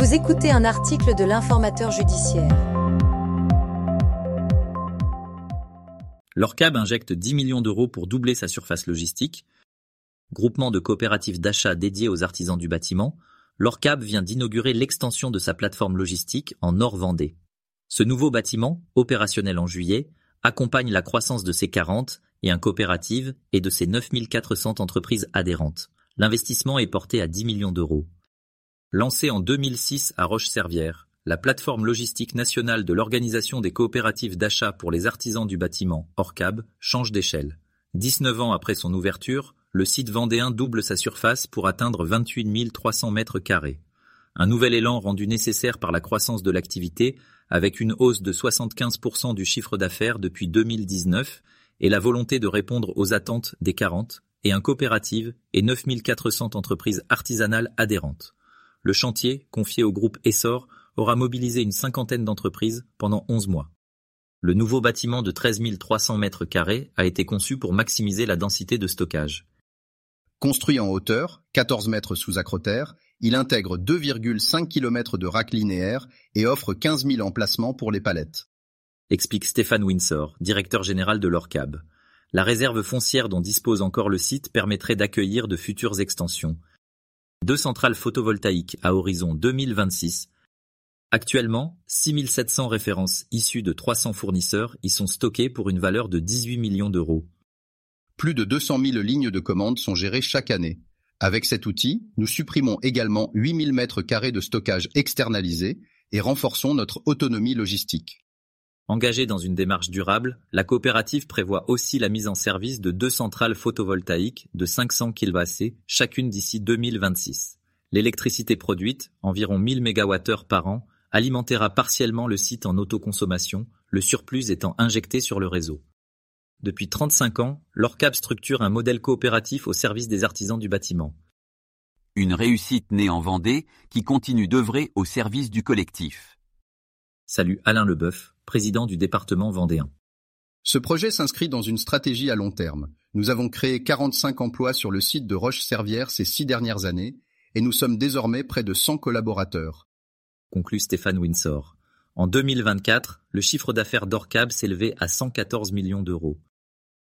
Vous écoutez un article de l'Informateur judiciaire. L'ORCAB injecte 10 millions d'euros pour doubler sa surface logistique. Groupement de coopératives d'achat dédié aux artisans du bâtiment, l'ORCAB vient d'inaugurer l'extension de sa plateforme logistique en Nord-Vendée. Ce nouveau bâtiment, opérationnel en juillet, accompagne la croissance de ses 40 et un coopératives et de ses 9400 entreprises adhérentes. L'investissement est porté à 10 millions d'euros. Lancée en 2006 à Roche-Servière, la plateforme logistique nationale de l'Organisation des coopératives d'achat pour les artisans du bâtiment, ORCAB, change d'échelle. 19 ans après son ouverture, le site vendéen double sa surface pour atteindre 28 300 mètres carrés. Un nouvel élan rendu nécessaire par la croissance de l'activité, avec une hausse de 75% du chiffre d'affaires depuis 2019 et la volonté de répondre aux attentes des 40 et un coopérative et 9400 entreprises artisanales adhérentes. Le chantier, confié au groupe Essor, aura mobilisé une cinquantaine d'entreprises pendant 11 mois. Le nouveau bâtiment de 13 300 mètres carrés a été conçu pour maximiser la densité de stockage. Construit en hauteur, 14 mètres sous acrotère, il intègre 2,5 km de rack linéaire et offre 15 000 emplacements pour les palettes. Explique Stéphane Winsor, directeur général de l'ORCAB. La réserve foncière dont dispose encore le site permettrait d'accueillir de futures extensions. 2 centrales photovoltaïques à horizon 2026. Actuellement, 6 700 références issues de 300 fournisseurs y sont stockées pour une valeur de 18 millions d'euros. Plus de 200 000 lignes de commande sont gérées chaque année. Avec cet outil, nous supprimons également 8 000 mètres carrés de stockage externalisé et renforçons notre autonomie logistique. Engagée dans une démarche durable, la coopérative prévoit aussi la mise en service de 2 centrales photovoltaïques de 500 kWh, chacune d'ici 2026. L'électricité produite, environ 1000 MWh par an, alimentera partiellement le site en autoconsommation, le surplus étant injecté sur le réseau. Depuis 35 ans, l'ORCAB structure un modèle coopératif au service des artisans du bâtiment. Une réussite née en Vendée qui continue d'œuvrer au service du collectif. Salue Alain Leboeuf, président du département vendéen. Ce projet s'inscrit dans une stratégie à long terme. Nous avons créé 45 emplois sur le site de Roche-Servière ces 6 dernières années et nous sommes désormais près de 100 collaborateurs. Conclut Stéphane Winsor. En 2024, le chiffre d'affaires d'ORCAB s'élevait à 114 millions d'euros.